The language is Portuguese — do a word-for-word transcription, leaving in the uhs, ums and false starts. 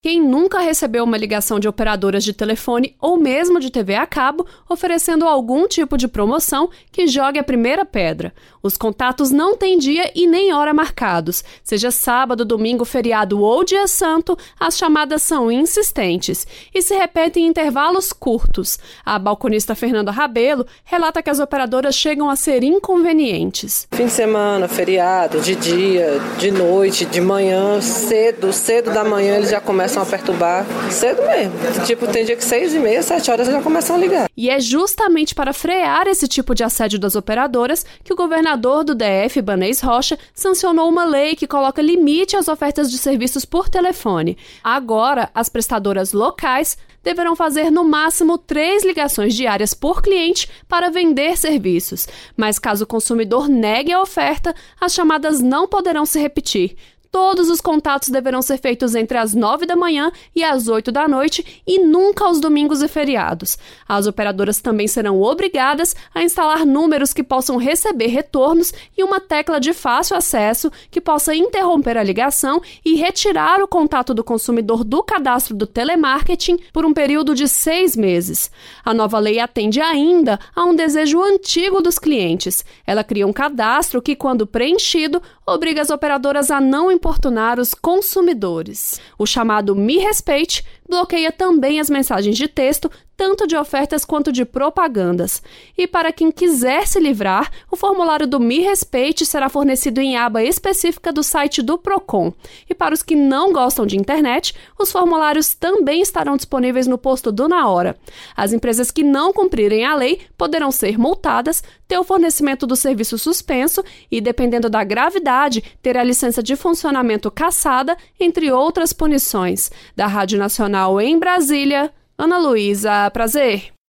Quem nunca recebeu uma ligação de operadoras de telefone ou mesmo de T V a cabo oferecendo algum tipo de promoção que jogue a primeira pedra? Os contatos não têm dia e nem hora marcados. Seja sábado, domingo, feriado ou dia santo, as chamadas são insistentes e se repetem em intervalos curtos. A balconista Fernanda Rabelo relata que as operadoras chegam a ser inconvenientes. Fim de semana, feriado, de dia, de noite, de manhã, cedo, cedo da manhã eles já começam a perturbar cedo mesmo. Tipo, tem dia que seis e meia, sete horas já começam a ligar. E é justamente para frear esse tipo de assédio das operadoras que o governador do D F, Ibanez Rocha, sancionou uma lei que coloca limite às ofertas de serviços por telefone. Agora, as prestadoras locais deverão fazer no máximo três ligações diárias por cliente para vender serviços. Mas caso o consumidor negue a oferta, as chamadas não poderão se repetir. Todos os contatos deverão ser feitos entre as nove da manhã e as oito da noite e nunca aos domingos e feriados. As operadoras também serão obrigadas a instalar números que possam receber retornos e uma tecla de fácil acesso que possa interromper a ligação e retirar o contato do consumidor do cadastro do telemarketing por um período de seis meses. A nova lei atende ainda a um desejo antigo dos clientes. Ela cria um cadastro que, quando preenchido, obriga as operadoras a não importunar os consumidores. O chamado Me Respeite bloqueia também as mensagens de texto, tanto de ofertas quanto de propagandas. E para quem quiser se livrar, o formulário do Me Respeite será fornecido em aba específica do site do Procon. E para os que não gostam de internet, os formulários também estarão disponíveis no posto do Na Hora. As empresas que não cumprirem a lei poderão ser multadas, ter o fornecimento do serviço suspenso e, dependendo da gravidade, ter a licença de funcionamento cassada, entre outras punições. Da Rádio Nacional em Brasília, Ana Luísa Prazer.